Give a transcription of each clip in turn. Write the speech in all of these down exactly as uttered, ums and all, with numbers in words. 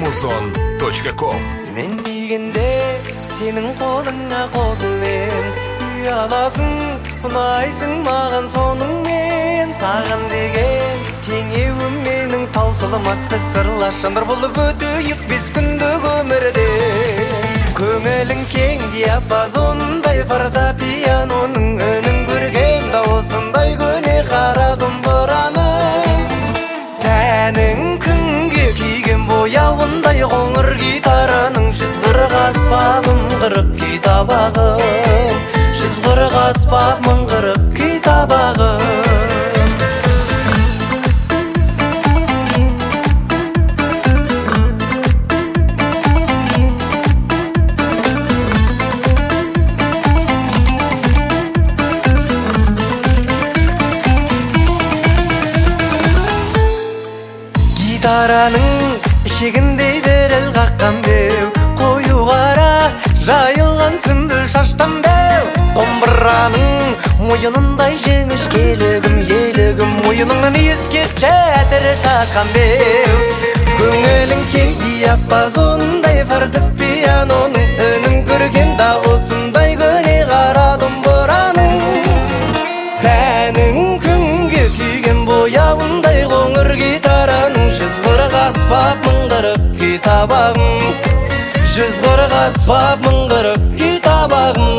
музон точка ком. Мен дегенде сенің қолыңа қолыңмен ұяласың, ұнайсың маған соныңмен. Саған деген теңеуім менің таусылмас біз сырлас жандар болып өтейік бес күндік өмірде. Көңілің кең диапазондай фортепианоның үнін көргем дауысындай көне қара домбыраның. Тәнің күнге киген бояуындай қоңыр гитараның жүз қырық аспабым қырық күй табағым, жүз қырық аспабым қырық күй табағым. Гитараның ішегіндей діріл қаққан беу, қою қара жайылған сүмбіл шаштан беу. Домбыраның мойынындай жеңіш келігім, елігім мойыныңнан ескерт жәтірі шашқан беу. Көңілің кең диапазондай фортепианоның үнін көрген дауысындай көне қара домбыраның. Тәнің күнге күйген бояуындай қоңыр гитараның жүз қырық аспабым қырық күй табағым, жүз қырық аспабым қырық күй табағым.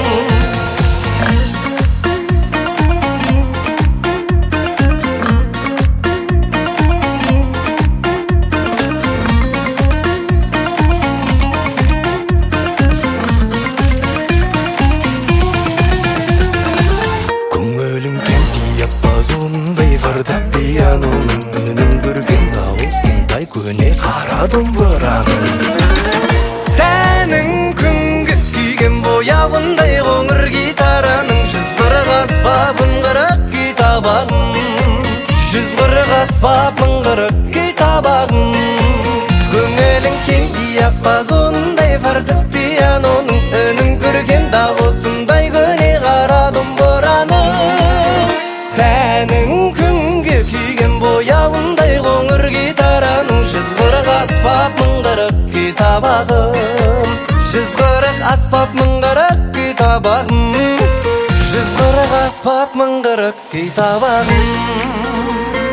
Көңілің кең диапазондай фортепианоның үнін көрген дауысындай көне қара домбыраның. Тәнің күнгі күйген бояуындай қоңыр гитараның жүз қырық аспабым қырық күй табағым, жүз қырық аспабым қырық күй табағым. Көңілің кең диапазондай фортепианоның үнін көрген дауысындай көне қара домбыраның. Тәнің күнге күйген бояуындай қоңыр гитараның жүз қырық аспабым қырық күй табағым, жүз қырық аспабым қырық күй табағым, жүз қырық аспабым қырық күй табағым.